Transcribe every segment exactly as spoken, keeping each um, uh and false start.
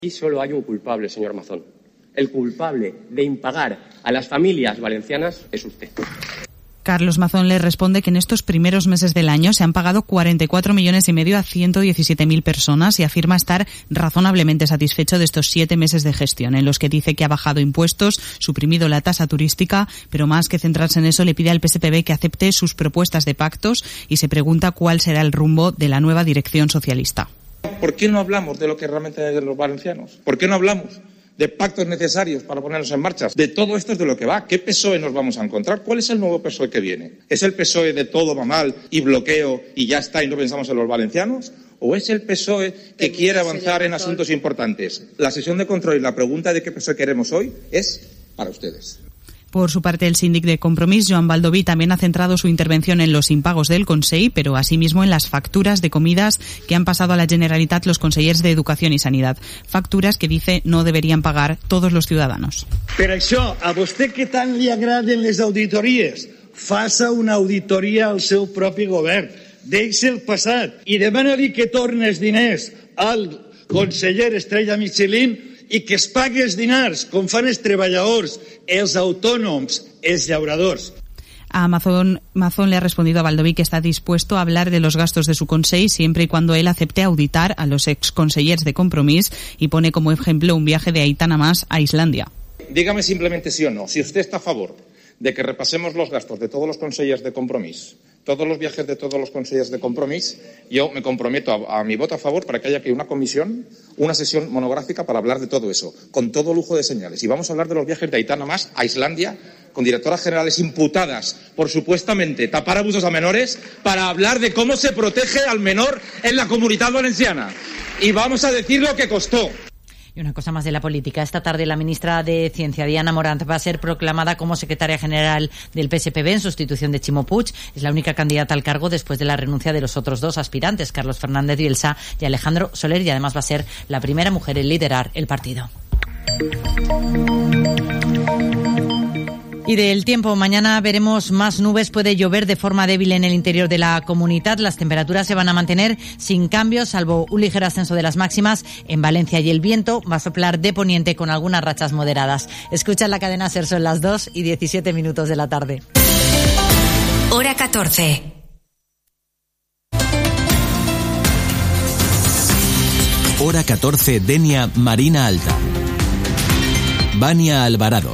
Y solo hay un culpable, señor Mazón. El culpable de impagar a las familias valencianas es usted. Carlos Mazón le responde que en estos primeros meses del año se han pagado cuarenta y cuatro millones y medio a ciento diecisiete mil personas y afirma estar razonablemente satisfecho de estos siete meses de gestión, en los que dice que ha bajado impuestos, suprimido la tasa turística, pero más que centrarse en eso le pide al P S P B que acepte sus propuestas de pactos y se pregunta cuál será el rumbo de la nueva dirección socialista. ¿Por qué no hablamos de lo que realmente es de los valencianos? ¿Por qué no hablamos de pactos necesarios para ponernos en marcha? De todo esto es de lo que va. ¿Qué P S O E nos vamos a encontrar? ¿Cuál es el nuevo P S O E que viene? ¿Es el P S O E de todo va mal y bloqueo y ya está y no pensamos en los valencianos? ¿O es el P S O E que quiere avanzar en asuntos importantes? La sesión de control y la pregunta de qué P S O E queremos hoy es para ustedes. Por su parte, el síndic de Compromís, Joan Baldoví, también ha centrado su intervención en los impagos del Consell, pero asimismo en las facturas de comidas que han pasado a la Generalitat los consellers de Educación y Sanidad. Facturas que, dice, no deberían pagar todos los ciudadanos. Per això, a vostè que tant li agraden les auditories, faça una auditoria al seu propi govern. Deixi el passat i demana-li que torni els diners al conseller Estrella Michelin i que es pagui els diners, com fan els treballadors, els autònoms, els llauradors. A Mazón, Mazón le ha respondido a Baldoví que está dispuesto a hablar de los gastos de su Consell siempre y cuando él acepte auditar a los exconsellers de Compromís y pone como ejemplo un viaje de Aitana Mas a Islandia. Dígame simplemente sí o no, si usted está a favor de que repasemos los gastos de todos los consellers de Compromís, todos los viajes de todos los consellers de Compromís, yo me comprometo a, a mi voto a favor para que haya aquí una comisión, una sesión monográfica para hablar de todo eso, con todo lujo de señales. Y vamos a hablar de los viajes de Aitana Mas a Islandia, con directoras generales imputadas por supuestamente tapar abusos a menores, para hablar de cómo se protege al menor en la Comunitat Valenciana. Y vamos a decir lo que costó. Y una cosa más de la política. Esta tarde la ministra de Ciencia, Diana Morant, va a ser proclamada como secretaria general del P S P B en sustitución de Ximo Puig. Es la única candidata al cargo después de la renuncia de los otros dos aspirantes, Carlos Fernández Bielsa y Alejandro Soler, y además va a ser la primera mujer en liderar el partido. Y del tiempo, mañana veremos más nubes, puede llover de forma débil en el interior de la comunidad. Las temperaturas se van a mantener sin cambios, salvo un ligero ascenso de las máximas en Valencia, y el viento va a soplar de poniente con algunas rachas moderadas. Escucha la cadena SER, son las dos y diecisiete minutos de la tarde. Hora catorce. Hora catorce, Denia, Marina Alta. Vania Alvarado.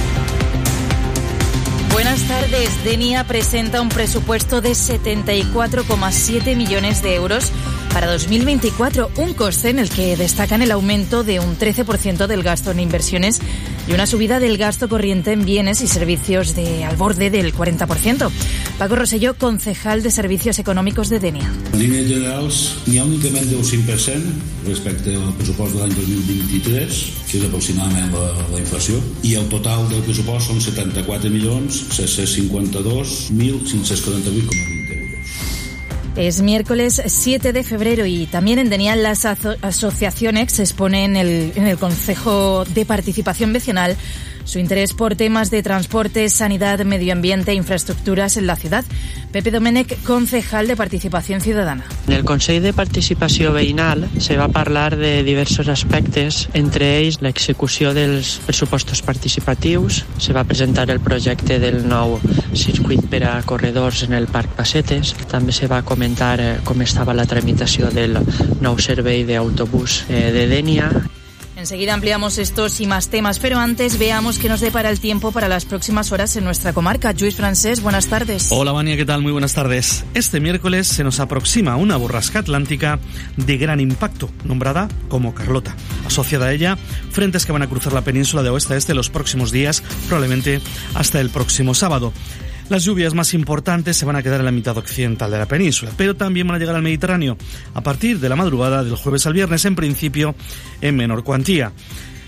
Buenas tardes. Denia presenta un presupuesto de setenta y cuatro coma siete millones de euros para dos mil veinticuatro, un coste en el que destacan el aumento de un trece por ciento del gasto en inversiones y una subida del gasto corriente en bienes y servicios de al borde del cuarenta por ciento. Paco Rosselló, concejal de Servicios Econòmics de Denia. En línies generals, n'hi ha únicament un cinc per cent respecte al pressupost de l'any dos mil vint-i-tres, que és aproximadament la, la inflació, i el total del pressupost són setanta-quatre milions set-cents cinquanta-dos mil cinc-cents quaranta-vuit coma vint euros. Es miércoles siete de febrero y también en Denia las aso- asociaciones se expone en el, en el Consejo de Participación Vecinal su interés por temas de transporte, sanidad, medio ambiente e infraestructuras en la ciudad. Pepe Domènech, concejal de Participación Ciudadana. En el Consell de Participació Veïnal se va parlar de diversos aspectes, entre ells l'execució dels pressupostos participatius, se va presentar el projecte del nou circuit per a corredors en el Parc Passetes, també se va comentar eh, com estava la tramitació del nou servei d'autobús eh, de Denia. Enseguida ampliamos estos y más temas, pero antes veamos qué nos depara el tiempo para las próximas horas en nuestra comarca. Lluís Francés, buenas tardes. Hola, Vania, ¿qué tal? Muy buenas tardes. Este miércoles se nos aproxima una borrasca atlántica de gran impacto, nombrada como Carlota. Asociada a ella, frentes que van a cruzar la península de oeste a este los próximos días, probablemente hasta el próximo sábado. Las lluvias más importantes se van a quedar en la mitad occidental de la península, pero también van a llegar al Mediterráneo a partir de la madrugada del jueves al viernes, en principio en menor cuantía.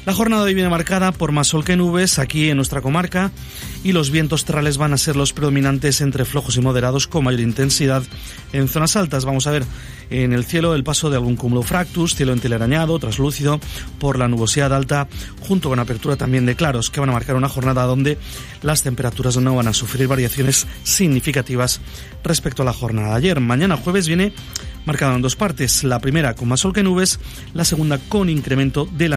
La jornada de hoy viene marcada por más sol que nubes aquí en nuestra comarca y los vientos terrales van a ser los predominantes entre flojos y moderados con mayor intensidad en zonas altas. Vamos a ver en el cielo el paso de algún cúmulo fractus, cielo entelarañado, traslúcido por la nubosidad alta, junto con apertura también de claros, que van a marcar una jornada donde las temperaturas no van a sufrir variaciones significativas respecto a la jornada de ayer. Mañana jueves viene marcado en dos partes, la primera con más sol que nubes, la segunda con incremento de la